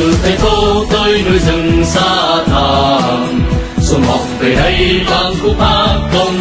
từ thành phố tới núi rừng xa thẳm, xuân mọc về đây vang khúc hát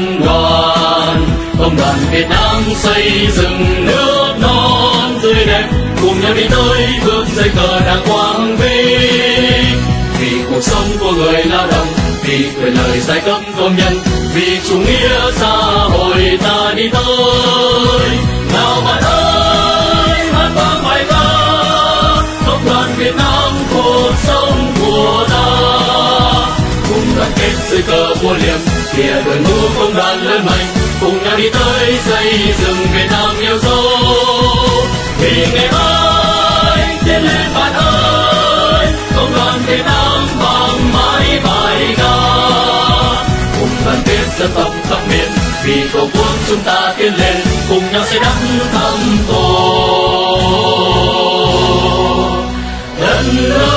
công đoàn Việt Nam xây dựng nước non tươi đẹp, cùng nhau đi tới bước dây cờ đàng quang vinh. Vì cuộc sống của người lao động, vì quyền lợi giai cấp công nhân, vì chủ nghĩa xã hội ta đi tới. Nào bạn ơi, hát vang bài ca công đoàn Việt Nam, cuộc sống của ta. Cùng đoàn kết dưới cờ vua liềm, kìa đội ngũ công đoàn lớn mạnh, cùng nhau đi tới xây dựng Việt Nam yêu dấu. Vì ngày mai tiến lên bạn ơi, công đoàn Việt Nam vang mãi bài ca. Cùng đoàn kết dân tộc khắp miền, vì tổ quốc chúng ta tiến lên, cùng nhau xây đắp thăm tổ đất nước.